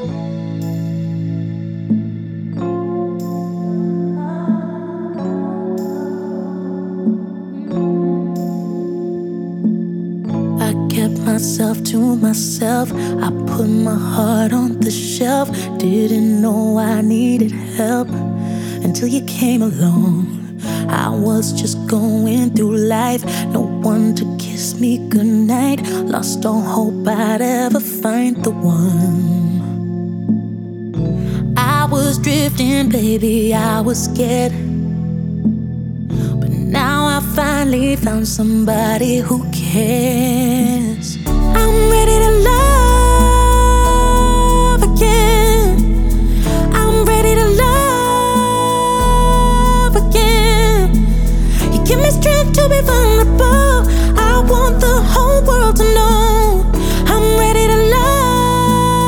I kept myself to myself. I put my heart on the shelf. Didn't know I needed help until you came along. I was just going through life, no one to kiss me goodnight. Lost all hope I'd ever find the one. I was drifting, baby, I was scared. But now I finally found somebody who cares. I'm ready to